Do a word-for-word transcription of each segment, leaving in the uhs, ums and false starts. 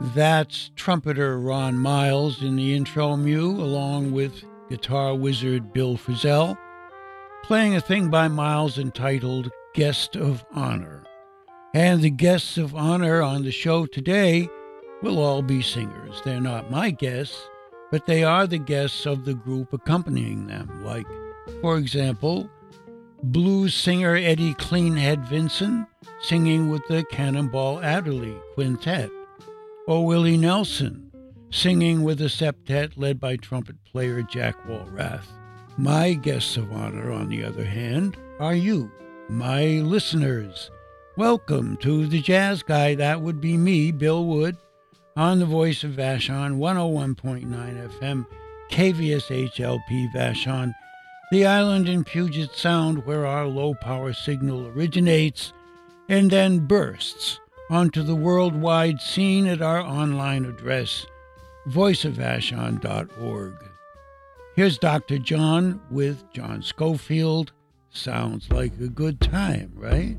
That's trumpeter Ron Miles in the intro mew, along with guitar wizard Bill Frisell, playing a thing by Miles entitled Guest of Honor. And the guests of honor on the show today will all be singers. They're not my guests, but they are the guests of the group accompanying them, like, for example, blues singer Eddie Cleanhead Vinson singing with the Cannonball Adderley Quintet, or Willie Nelson singing with a septet led by trumpet player Jack Walrath. My guests of honor, on the other hand, are you, my listeners. Welcome to the Jazz Guy. That would be me, Bill Wood, on the Voice of Vashon, one oh one point nine F M, K V S H L P Vashon, the island in Puget Sound where our low-power signal originates and then bursts onto the worldwide scene at our online address, voice of vashon dot org. Here's Doctor John with John Schofield. Sounds like a good time, right?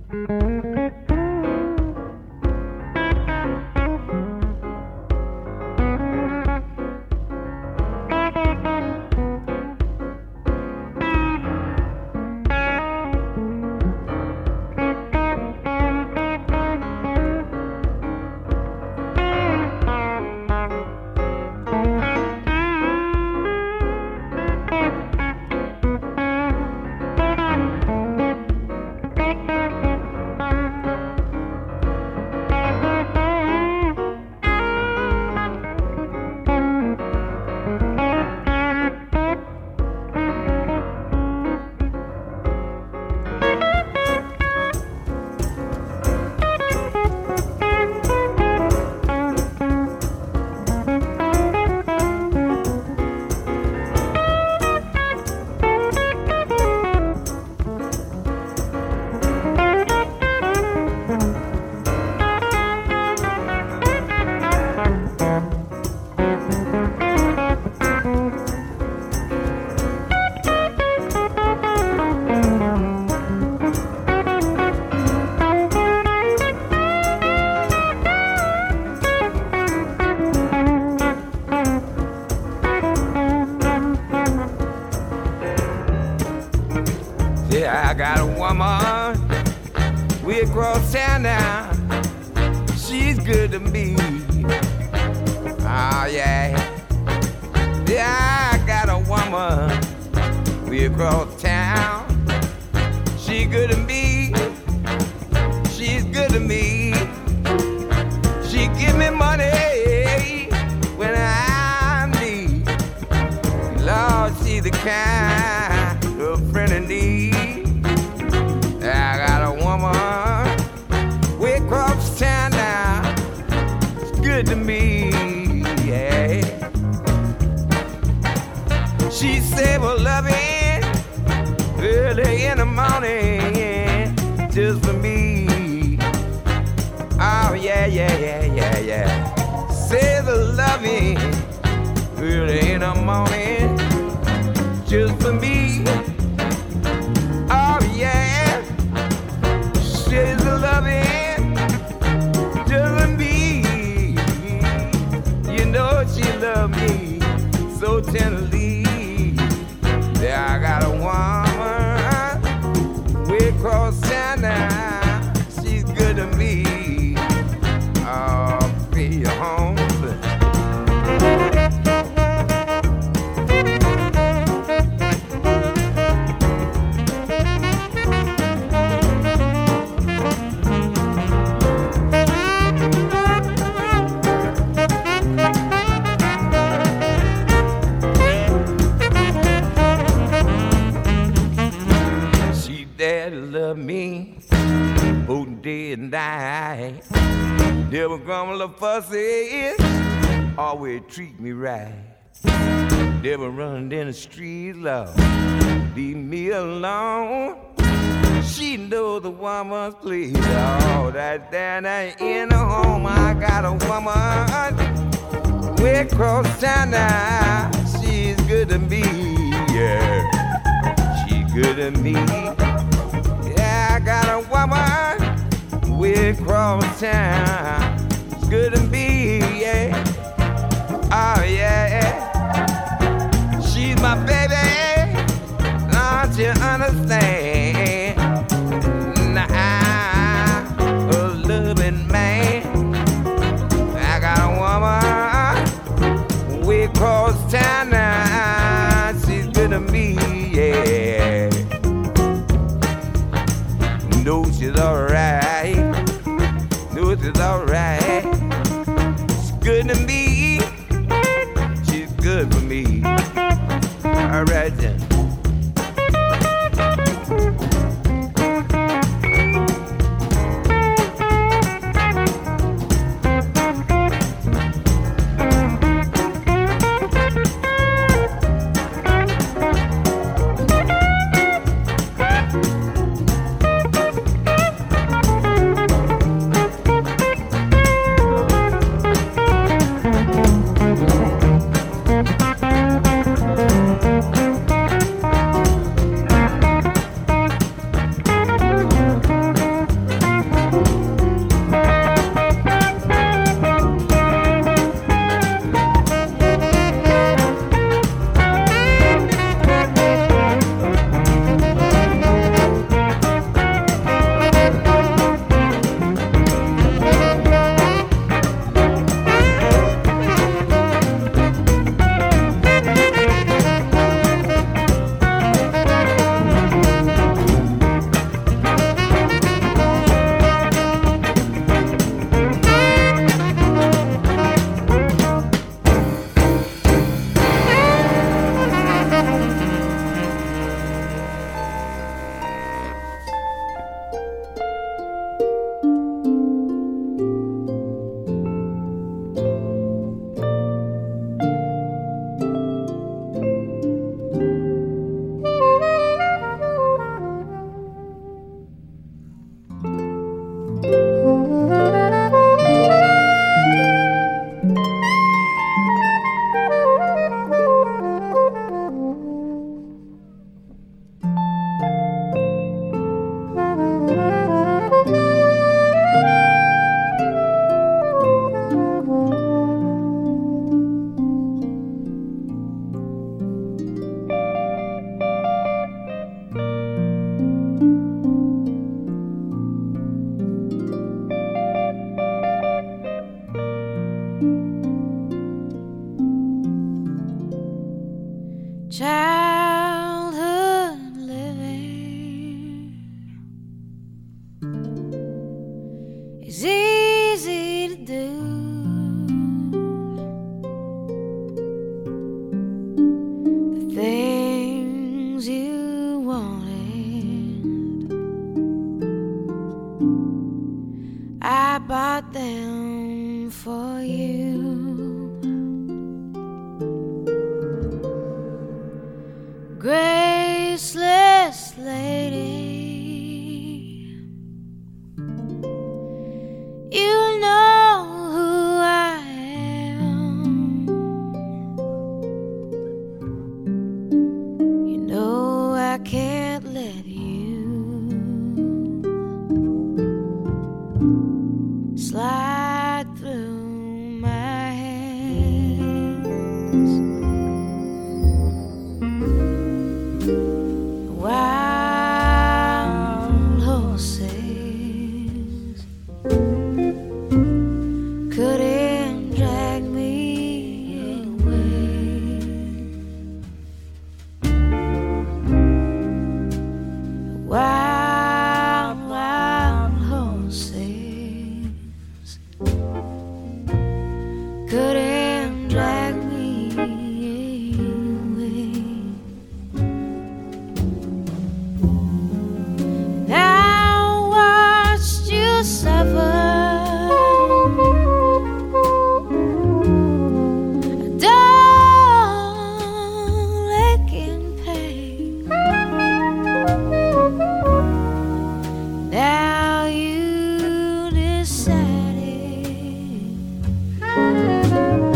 Treat me right. Never run in the street, love. Leave me alone. She know the woman's please. Oh, that down there in the home, I got a woman way across town now. She's good to me, yeah. She's good to me. Yeah, I got a woman way across town. It's good to me, yeah. across town now. She's good to me, yeah. No, she's alright. No, she's alright. She's good to me. She's good for me. Alright then. Childhood living is easy to do. The things you wanted, I bought them for you. Graceless lady, you know who I am. You know I can't let you slide through my hands. Wild horses couldn't drag me away. Wild, wild horses couldn't drag me away. Suffer, dull aching pain. Now you decided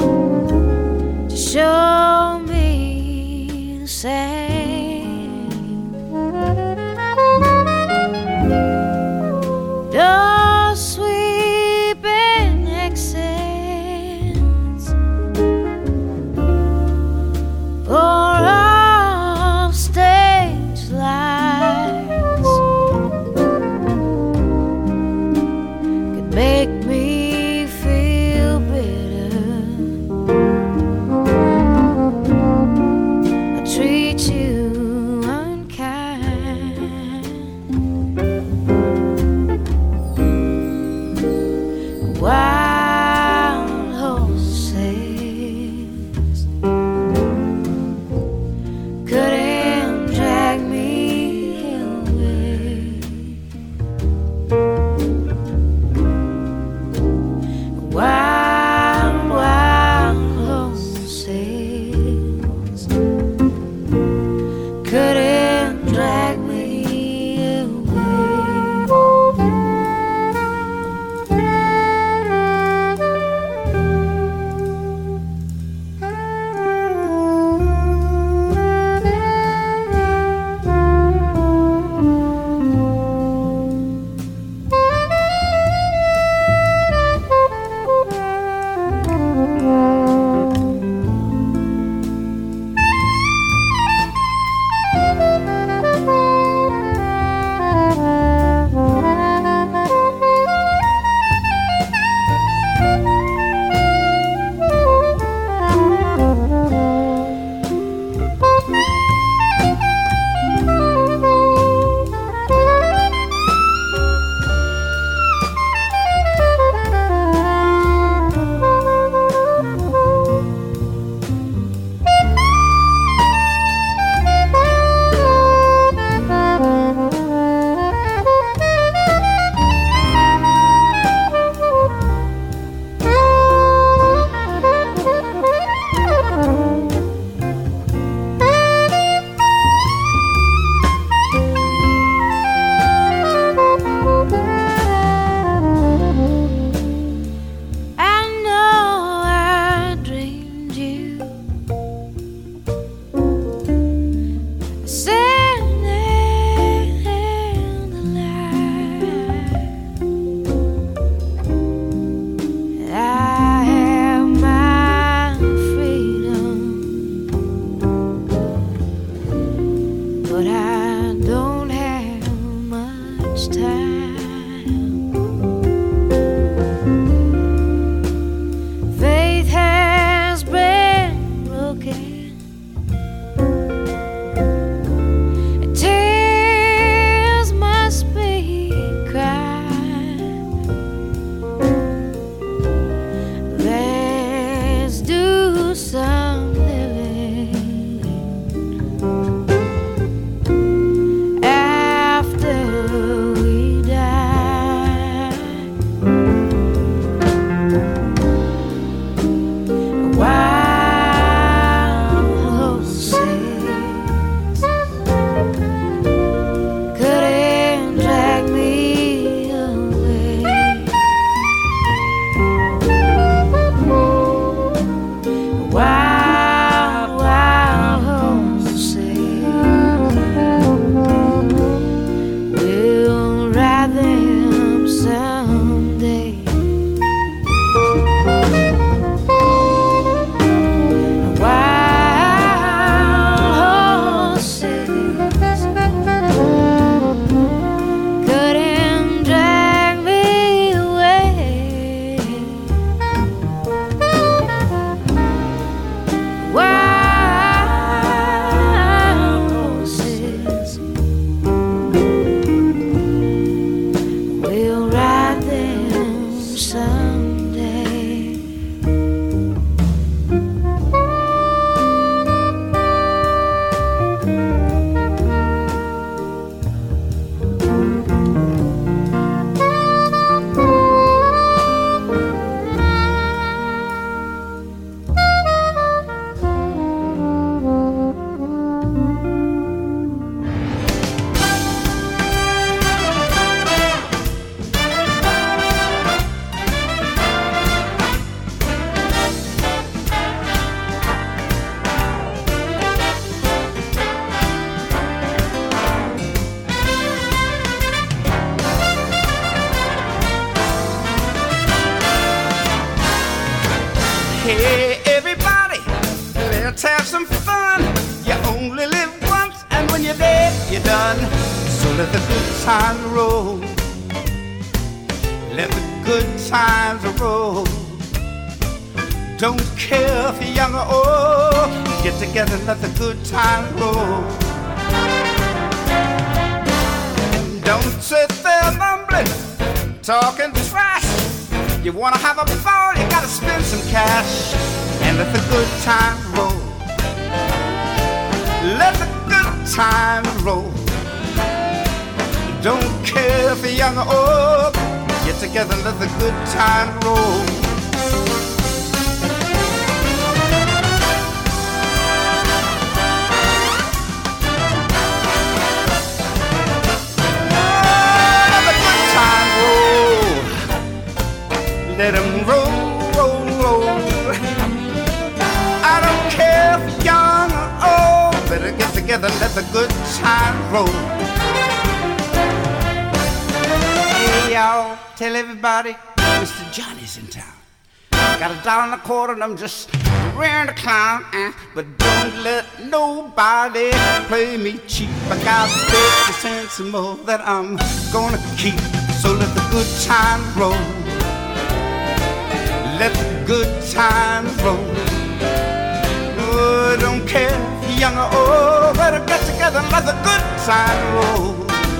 Hey, everybody, let's have some fun. You only live once, and when you're dead, you're done. So let the good times roll. Let the good times roll. Don't care if you're young or old. Get together and let the good times roll. And don't sit there mumbling, talking trash. You wanna have a ball, you gotta spend some cash. And let the good times roll. Let the good times roll. Don't care if you're young or old. Get together and let the good times roll. Let them roll, roll, roll. I don't care if you're young or old. Better get together and let the good time roll. Hey, y'all, tell everybody Mister Johnny's in town. Got a dollar and a quarter and I'm just wearing a clown. Eh? But don't let nobody play me cheap. I got fifty cents more that I'm gonna keep. So let the good time roll. Let the good times roll. Oh, don't care if you're young or old. Better get together and let the good times roll.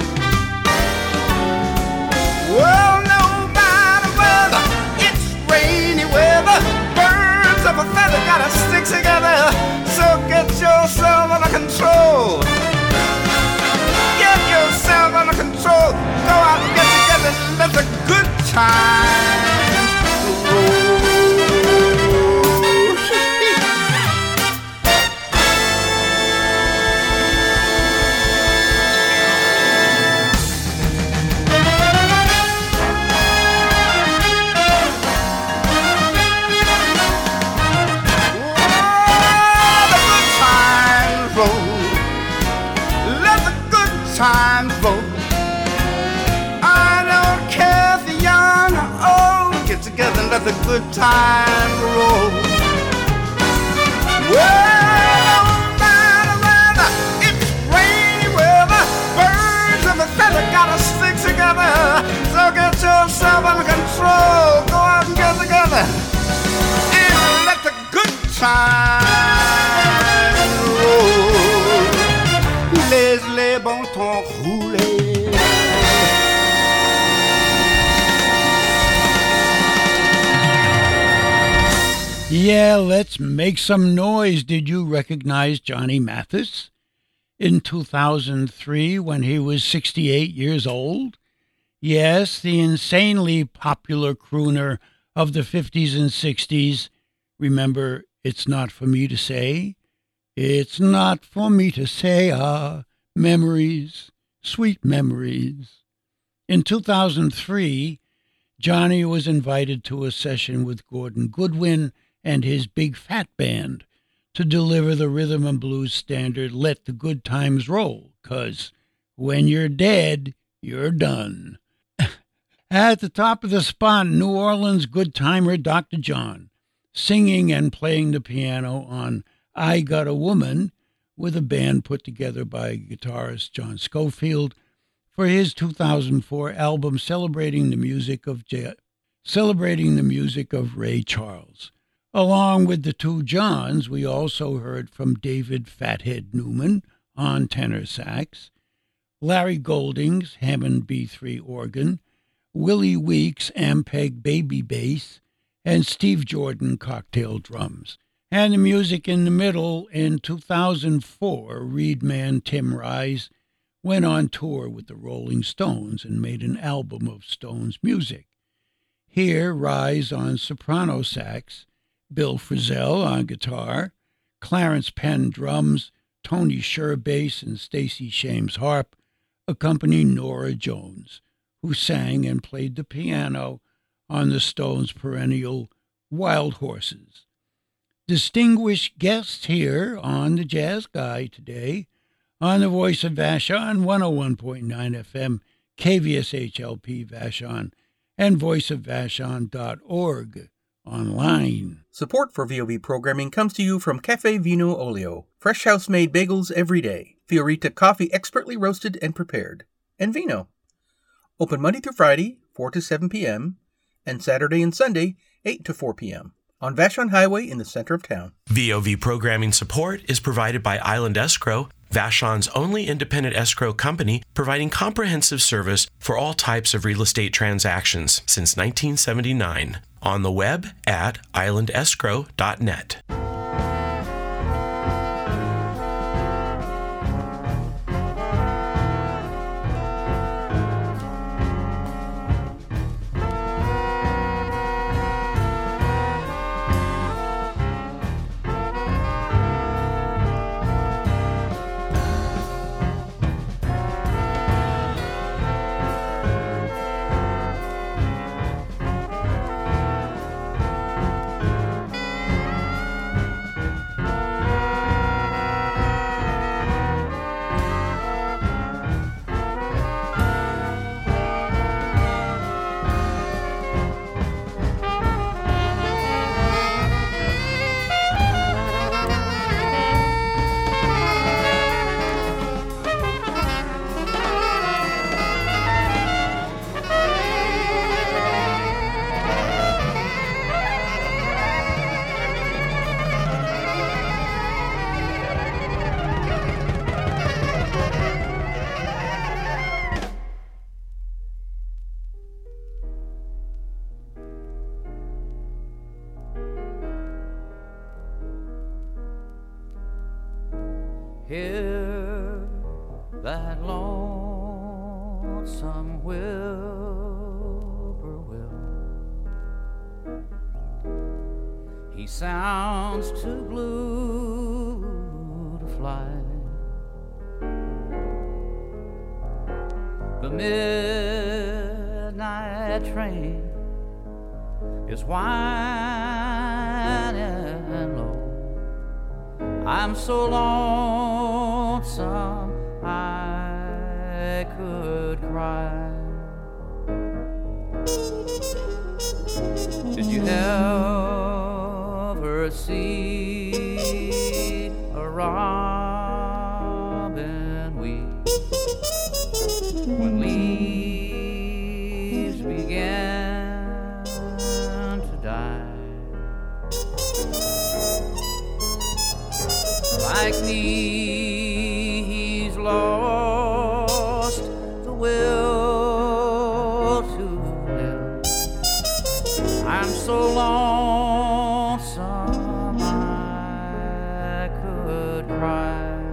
Well, no matter whether it's rainy weather, birds of a feather gotta stick together. So get yourself under control. Get yourself under control. Go out and get together and let the good times roll. Times roll. I don't care if you're young or old. Get together and let the good times roll. Well, no matter whether it's rainy weather, birds of a feather gotta stick together. So get yourself under control. Go out and get together and let the good times roll. Les les bon temps rouler. Yeah, let's make some noise. Did you recognize Johnny Mathis? In two thousand three, when he was sixty-eight years old? Yes, the insanely popular crooner of the fifties and sixties. Remember, It's Not For Me To Say? It's not for me to say, ah, memories, sweet memories. In two thousand three, Johnny was invited to a session with Gordon Goodwin and his Big Fat Band to deliver the rhythm and blues standard, Let the Good Times Roll, 'cause when you're dead, you're done. At the top of the spot, New Orleans good timer Doctor John, singing and playing the piano on I Got a Woman, with a band put together by guitarist John Scofield for his two thousand four album celebrating the music of J- celebrating the music of Ray Charles. Along with the two Johns, we also heard from David Fathead Newman on tenor sax, Larry Goldings Hammond B three organ, Willie Weeks Ampeg baby bass, and Steve Jordan cocktail drums. And the music in the middle, in two thousand four, Reed man Tim Rise went on tour with the Rolling Stones and made an album of Stones music. Here, Rise on soprano sax, Bill Frisell on guitar, Clarence Penn drums, Tony Sher bass, and Stacey Shames harp accompany Norah Jones, who sang and played the piano on the Stones' perennial Wild Horses. Distinguished guests here on the Jazz Guy today on the Voice of Vashon, one oh one point nine F M, K V S H L P Vashon, and voice of vashon dot org online. Support for V O V programming comes to you from Cafe Vino Olio, fresh house-made bagels every day, Fiorita coffee expertly roasted and prepared, and Vino. Open Monday through Friday, four to seven p.m., and Saturday and Sunday, eight to four p.m., on Vashon Highway in the center of town. V O V programming support is provided by Island Escrow, Vashon's only independent escrow company, providing comprehensive service for all types of real estate transactions since nineteen seventy-nine. On the web at island escrow dot net. Hear that lonesome whippoorwill. He sounds too blue to fly. The midnight train is whining low. I'm so lonesome I could cry. Did you ever see a robin weep when leaves began to die? Like me, he's lost the will to live. I'm so lonesome I could cry.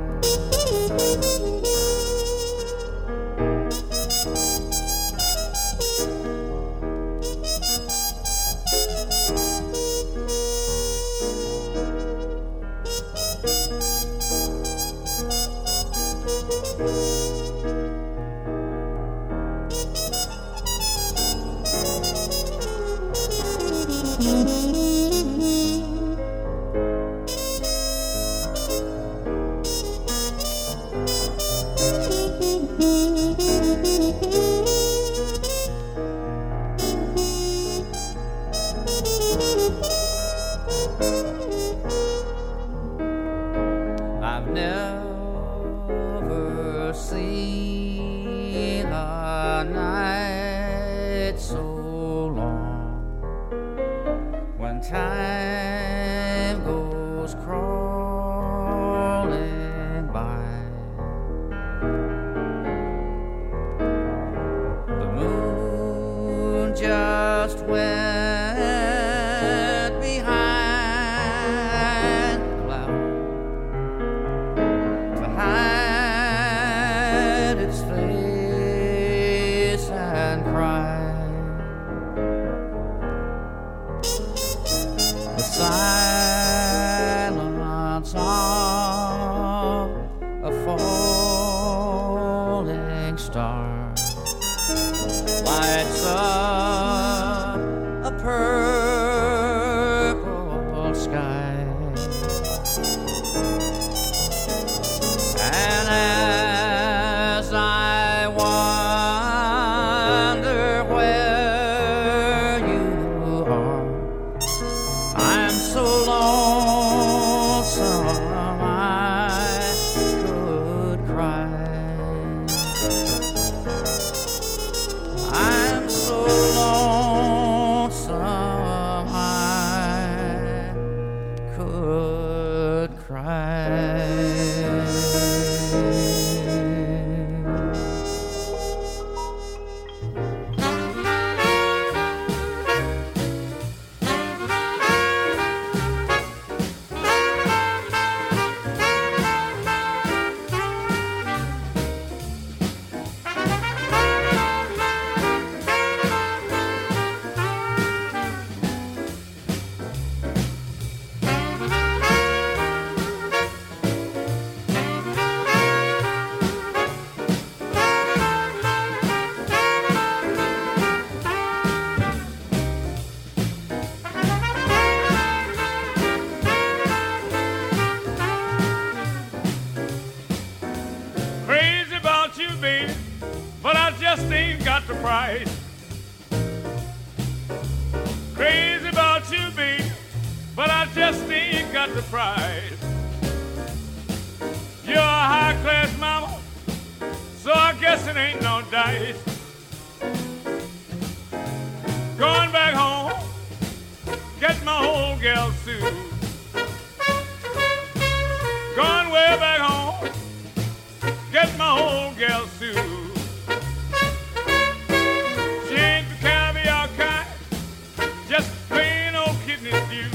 I've never seen a night so long when time goes crawling by. The moon just went behind the cloud to hide its face and cry. The silence of a falling star lights up a purple sky. And as I wonder where you are, got the pride. You're a high-class mama, so I guess it ain't no dice. Going back home, get my whole gal suit. Going way back home, get my whole gal suit. She ain't the caviar kind, just plain old kidney stew.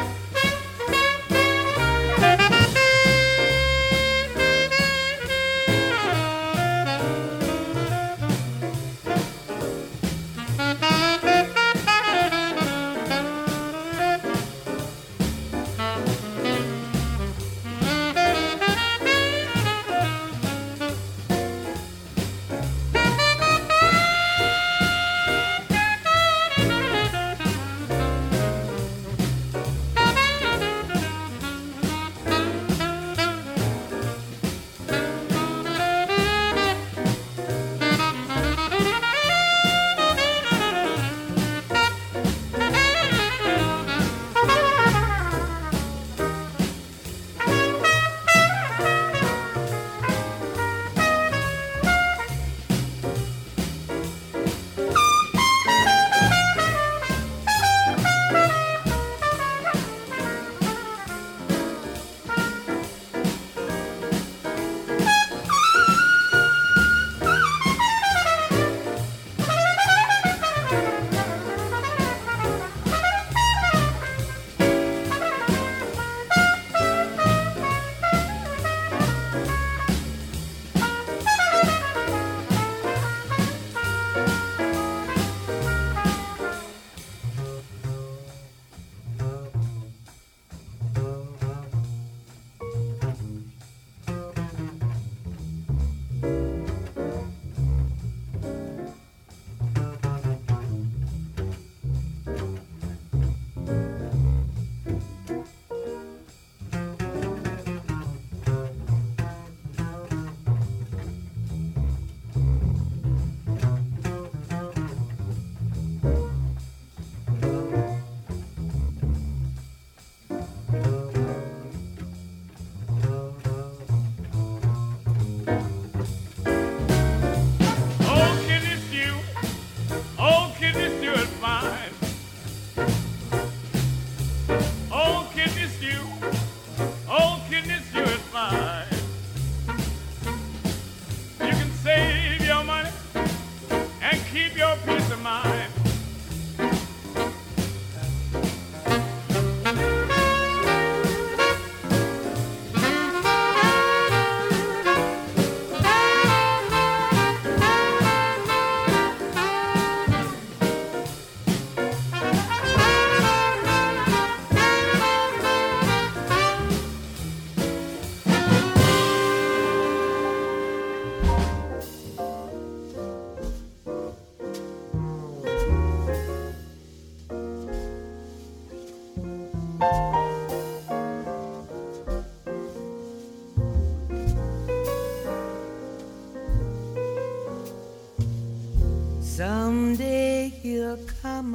Someday he'll come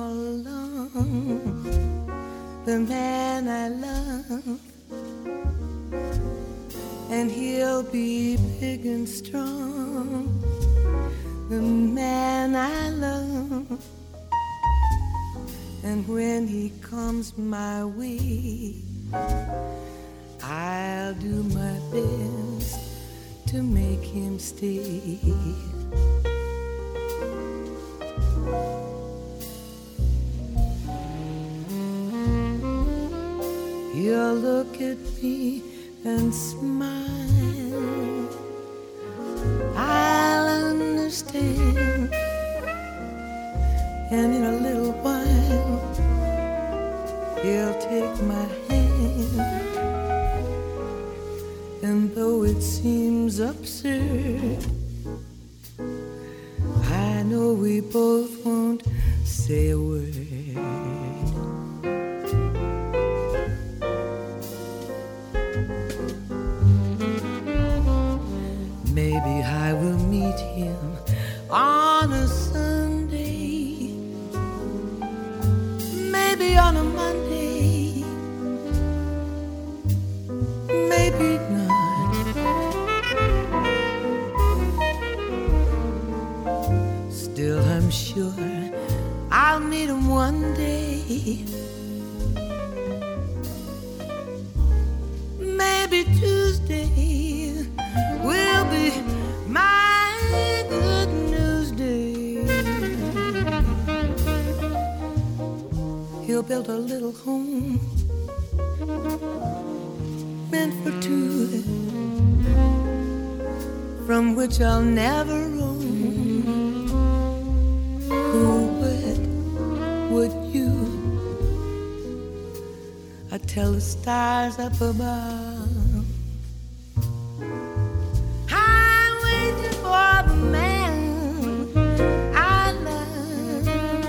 along, the man I love, and he'll be big and strong, the man I love. And when he comes my way, I'll do my best to make him stay. He'll look at me and smile, I'll understand, and in a little while he'll take my hand. And though it seems absurd, I know we both won't say a word. Maybe I will meet him on a Sunday, maybe on a Monday, Maybe Tuesday will be my good news day. He'll build a little home meant for two, from which I'll never roam. Who would, would you? I tell the stars up above, I'm waiting for the man I love.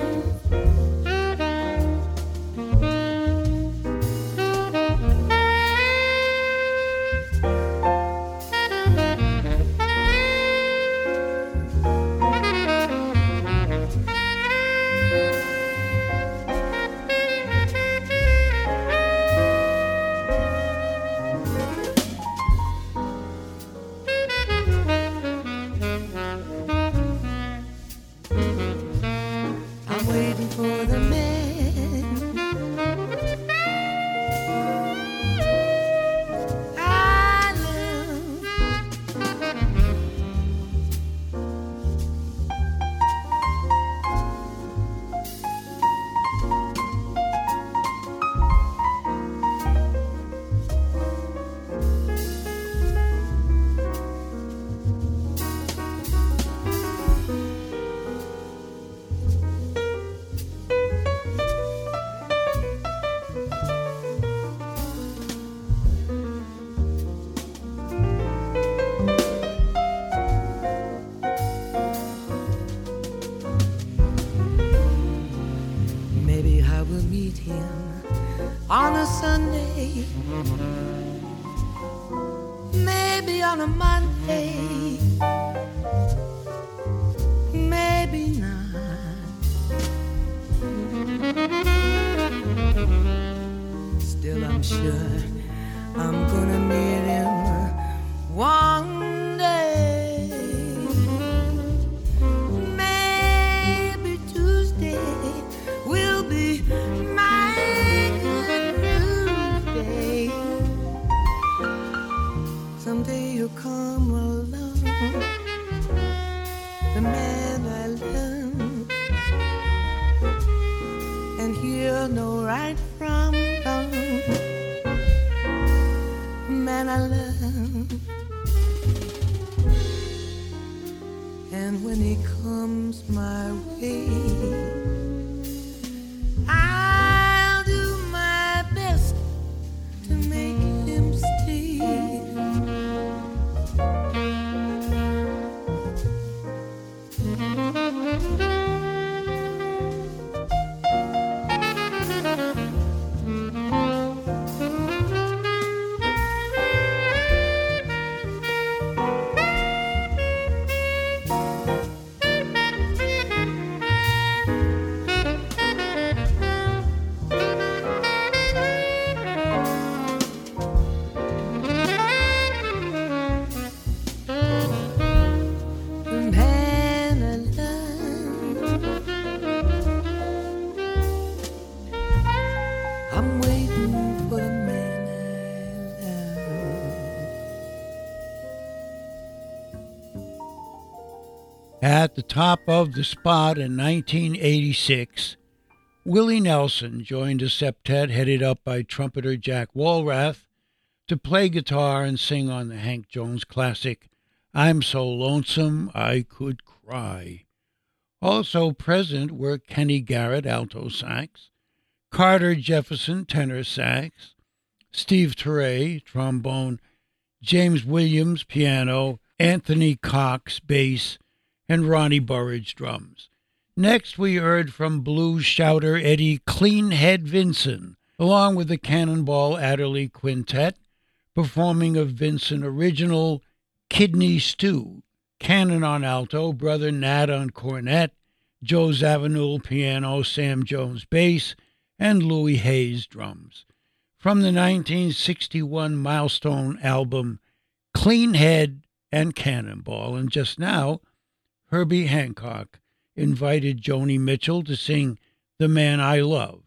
On a Sunday, maybe on a Monday, maybe not. Still, I'm sure I'm gonna meet him one day. Maybe Tuesday will be my someday you'll come along, the man I love, and he'll know right from wrong. Man I love, and when he comes my way, I'll do my best to make him stay. At the top of the spot in nineteen eighty-six, Willie Nelson joined a septet headed up by trumpeter Jack Walrath to play guitar and sing on the Hank Jones classic, I'm So Lonesome I Could Cry. Also present were Kenny Garrett, alto sax, Carter Jefferson, tenor sax, Steve Turre, trombone, James Williams, piano, Anthony Cox, bass, and Ronnie Burridge, drums. Next, we heard from blues shouter Eddie Cleanhead Vinson, along with the Cannonball Adderley Quintet, performing a Vinson original, Kidney Stew. Cannon on alto, Brother Nat on cornet, Joe Zawinul piano, Sam Jones bass, and Louis Hayes drums. From the nineteen sixty-one milestone album, Cleanhead and Cannonball. And just now, Herbie Hancock invited Joni Mitchell to sing The Man I Love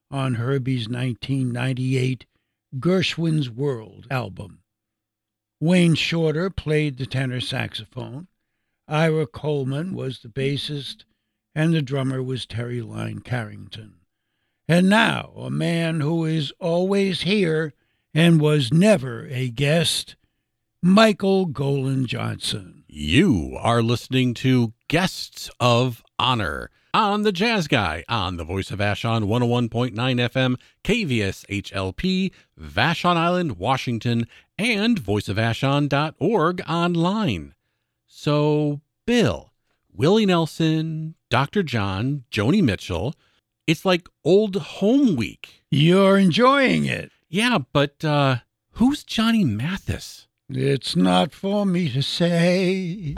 on Herbie's nineteen ninety-eight Gershwin's World album. Wayne Shorter played the tenor saxophone, Ira Coleman was the bassist, and the drummer was Terry Lyne Carrington. And now, a man who is always here and was never a guest, Michael Golan Johnson. You are listening to Guests of Honor on The Jazz Guy on the Voice of Vashon one oh one point nine F M, K V S H L P, Vashon Island, Washington, and voice of vashon dot org online. So, Bill, Willie Nelson, Doctor John, Joni Mitchell, it's like old home week. You're enjoying it. Yeah, but uh, who's Johnny Mathis? It's not for me to say.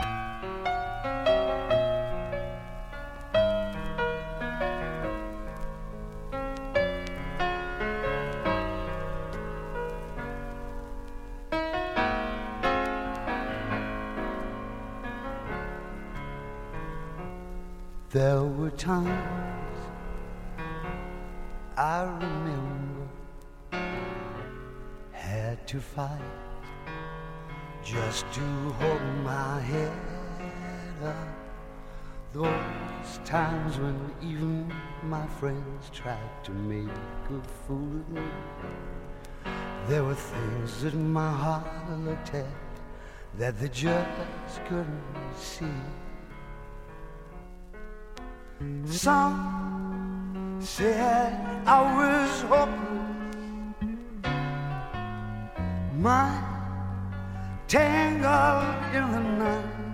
There were times I remember had to fight just to hold my head up. Those times when even my friends tried to make a fool of me. There were things that my heart looked at that they just couldn't see. Some said I was hopeless, mine tangled in the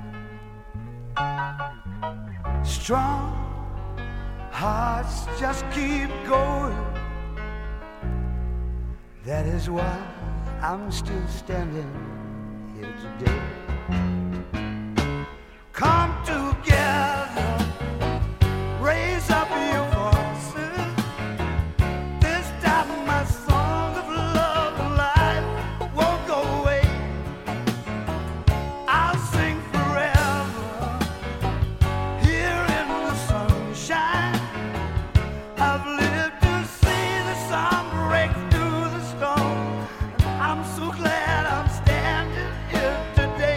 night. Strong hearts just keep going. That is why I'm still standing here today. Come together, raise up your voices. This time my song of love and life won't go away. I'll sing forever here in the sunshine. I've lived to see the sun break through the storm, and I'm so glad I'm standing here today.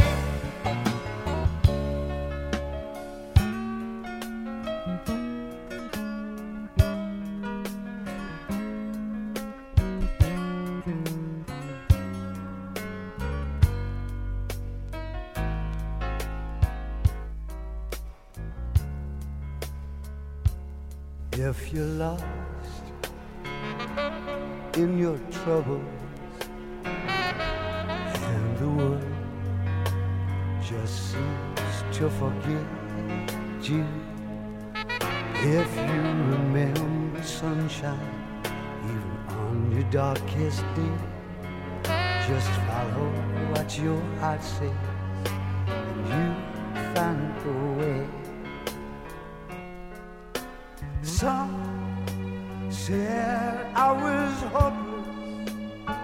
If you're lost in your troubles and the world just seems to forget you, if you remember sunshine even on your darkest day, just follow what your heart says and you find a way. Some said I was hopeless,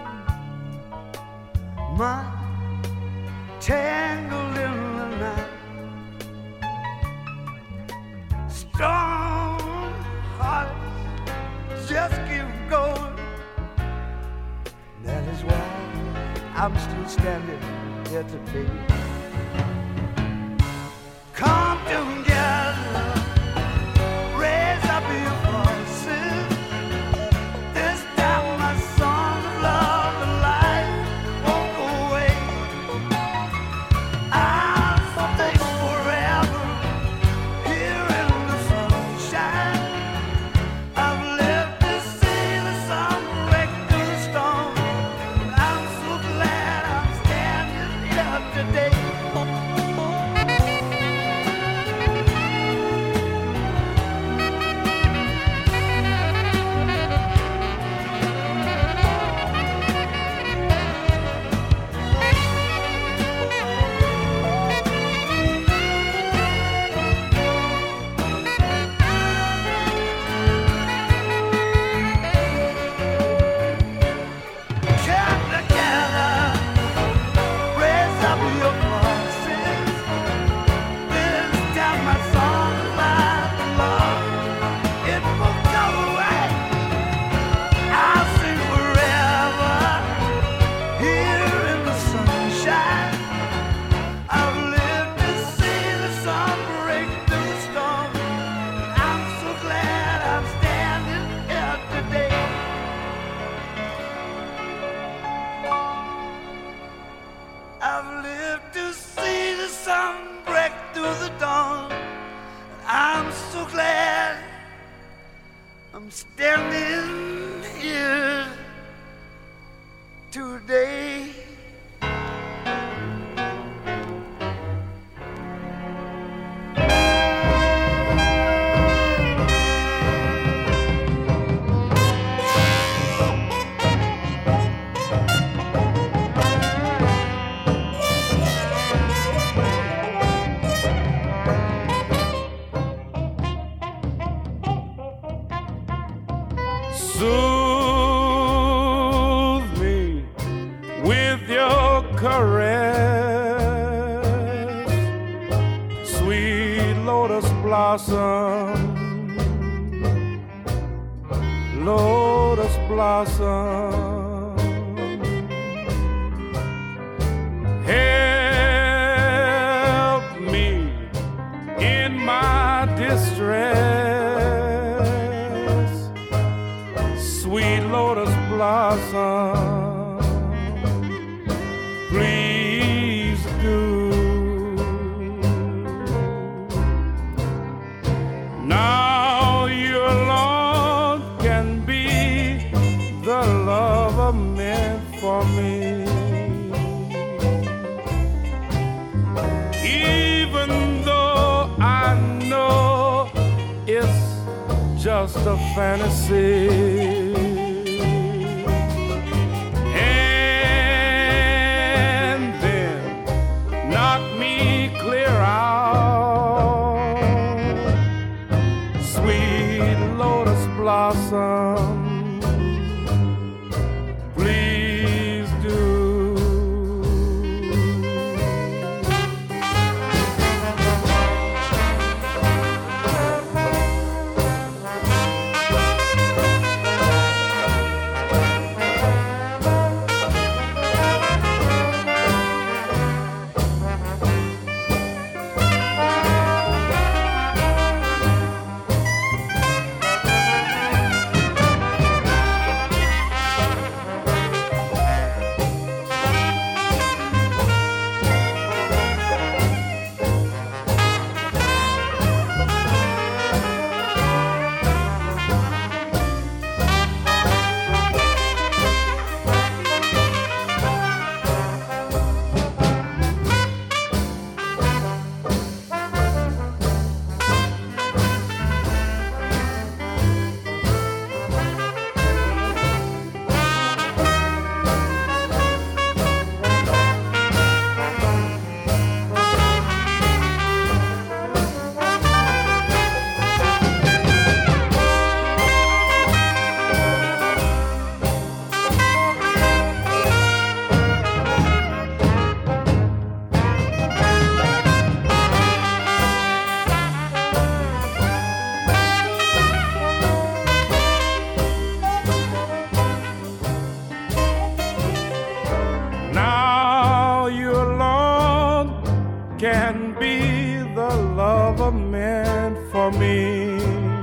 mine tangled in the night. Strong hearts just keep going. That is why I'm still standing here today. Come together, raise up your voices. This time my song of love and life won't go away. I'll stay forever here in the sunshine. I've lived to see the sun break through the storm. I'm so glad I'm standing here today. blossom, lotus blossom, help me in my distress, sweet lotus blossom, please do. Now your love can be the lover meant for me, even though I know it's just a fantasy. And then knock me clear out, sweet lotus blossom, please do. Can be the lover meant for me,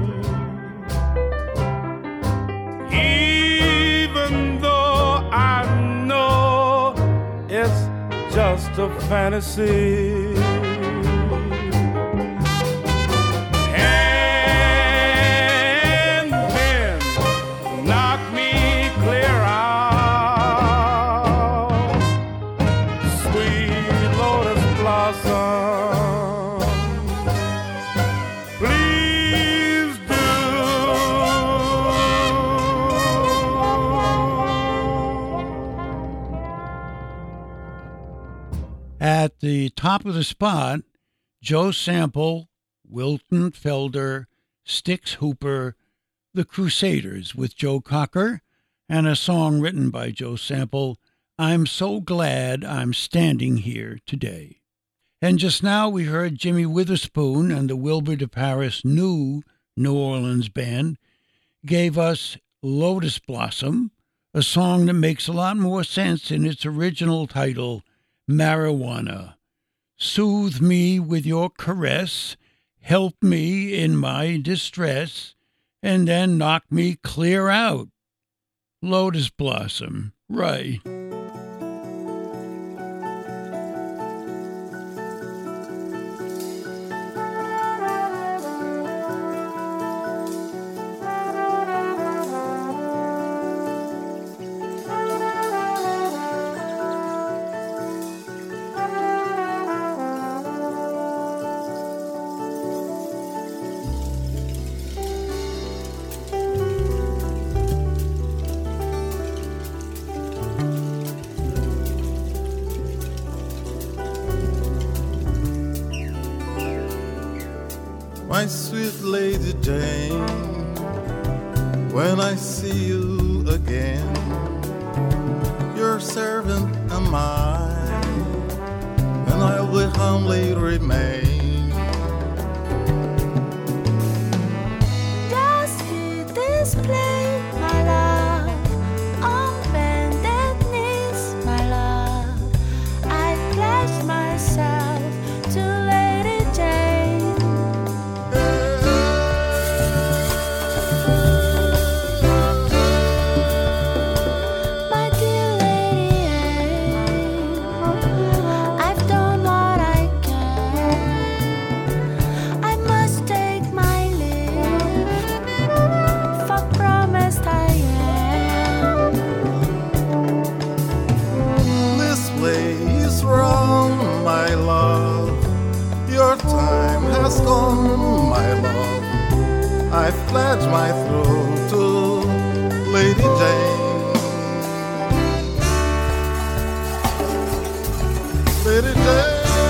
even though I know it's just a fantasy. And then knock me clear out, sweet lotus blossom, please do. At the top of the spot, Joe Sample, Wilton Felder, Styx Hooper, The Crusaders with Joe Cocker, and a song written by Joe Sample, I'm So Glad I'm Standing Here Today. And just now we heard Jimmy Witherspoon and the Wilbur de Paris new New Orleans band gave us Lotus Blossom, a song that makes a lot more sense in its original title, Marijuana. Soothe me with your caress, help me in my distress, and then knock me clear out. Lotus Blossom, right. My sweet Lady Jane, when I see you again, your servant am I, and I will humbly remain. pledge my throat to Lady Jane. Lady Jane.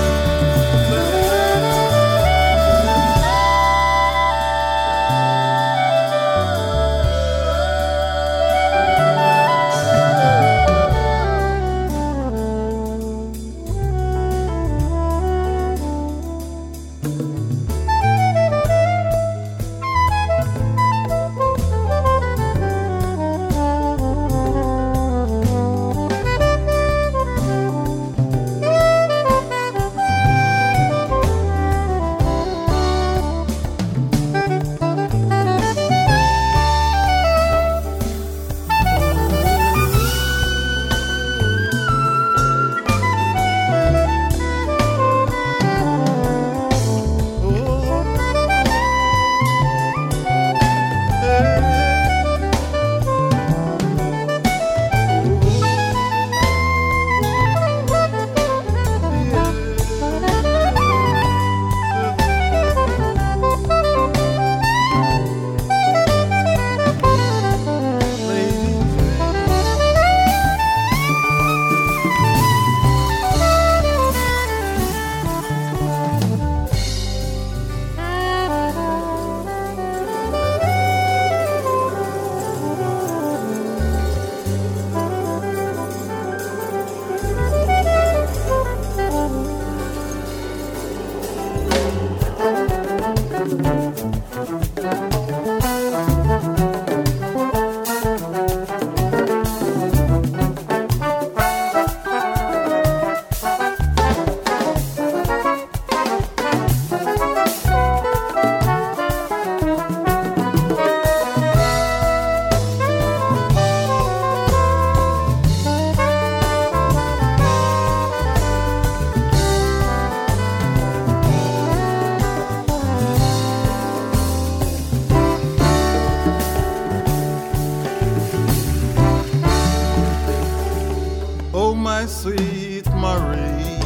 Sweet Marie,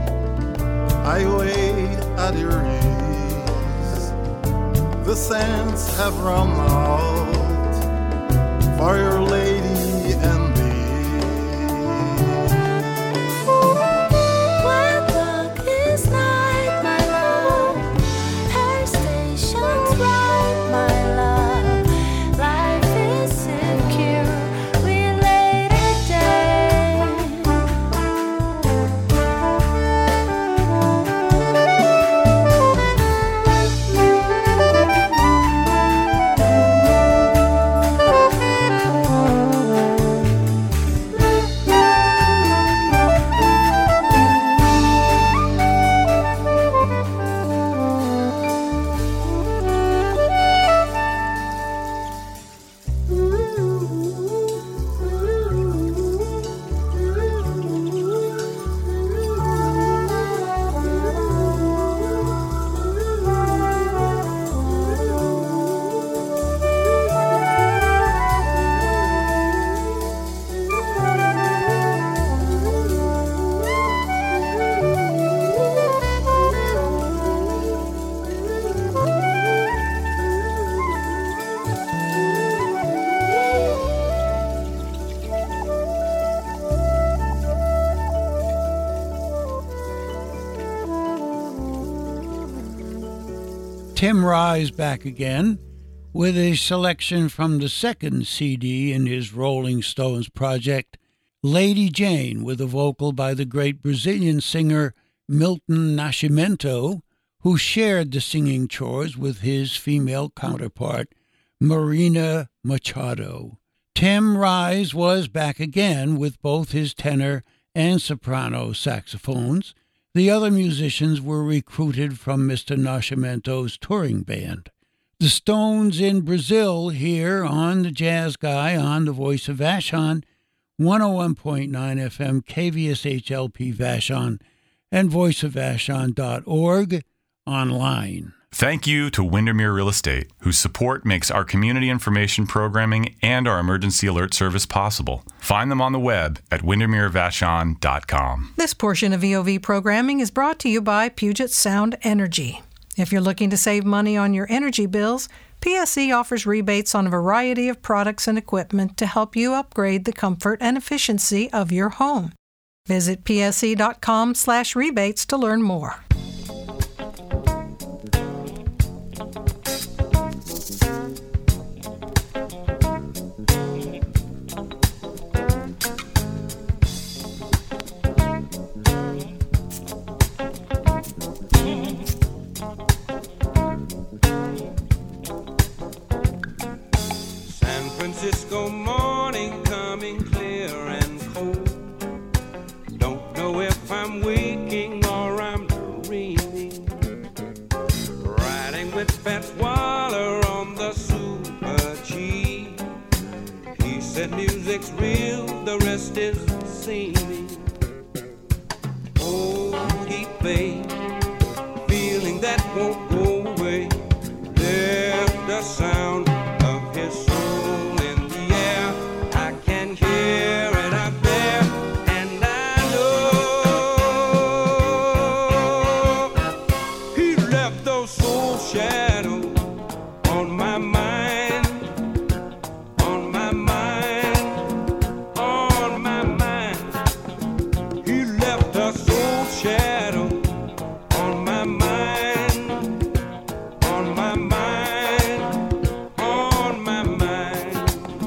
I wait at your ease. The sands have run out for your lady and me. One clock is night, my love. Her station's right, my love. Life is secure. We later day. Tim Rise back again with a selection from the second C D in his Rolling Stones project, Lady Jane, with a vocal by the great Brazilian singer Milton Nascimento, who shared the singing chores with his female counterpart, Marina Machado. Tim Rise was back again with both his tenor and soprano saxophones. The other musicians were recruited from Mister Nascimento's touring band. The Stones in Brazil here on the Jazz Guy on the Voice of Vashon, one oh one point nine F M K V S H L P Vashon, and voice of vashon dot org online. Thank you to Windermere Real Estate, whose support makes our community information programming and our emergency alert service possible. Find them on the web at windermere vashon dot com. This portion of V O V programming is brought to you by Puget Sound Energy. If you're looking to save money on your energy bills, P S E offers rebates on a variety of products and equipment to help you upgrade the comfort and efficiency of your home. Visit pse.com slash rebates to learn more. San Francisco morning coming clear and cold. Don't know if I'm waking or I'm dreaming. Riding with Fats Waller on the Super G. He said music's real, the rest is seeming. Old Heat Bay, feeling that won't go away. Left the sound of his soul in the air. I can hear it out there, and I know he left those soul shadows on my mind, on my mind, on my mind. He left a soul shadow on my mind, on my mind, on my mind.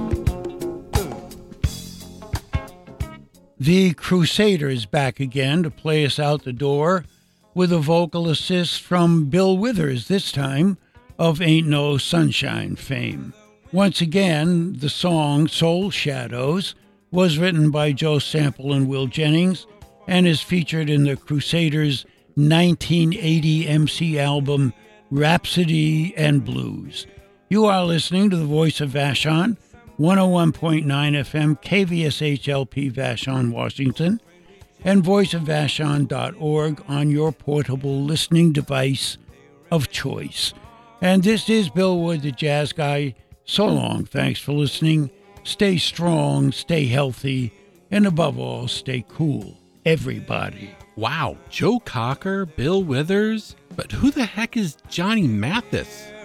The Crusaders back again to play us out the door with a vocal assist from Bill Withers, this time of Ain't No Sunshine fame. Once again, the song Soul Shadows was written by Joe Sample and Will Jennings and is featured in the Crusaders' nineteen eighty M C album Rhapsody and Blues. You are listening to the Voice of Vashon, one oh one point nine F M, K V S H L P Vashon, Washington, and voice of vashon dot org on your portable listening device of choice. And this is Bill Wood, the Jazz Guy. So long. Thanks for listening. Stay strong, stay healthy, and above all, stay cool. Everybody. Wow, Joe Cocker, Bill Withers, but who the heck is Johnny Mathis?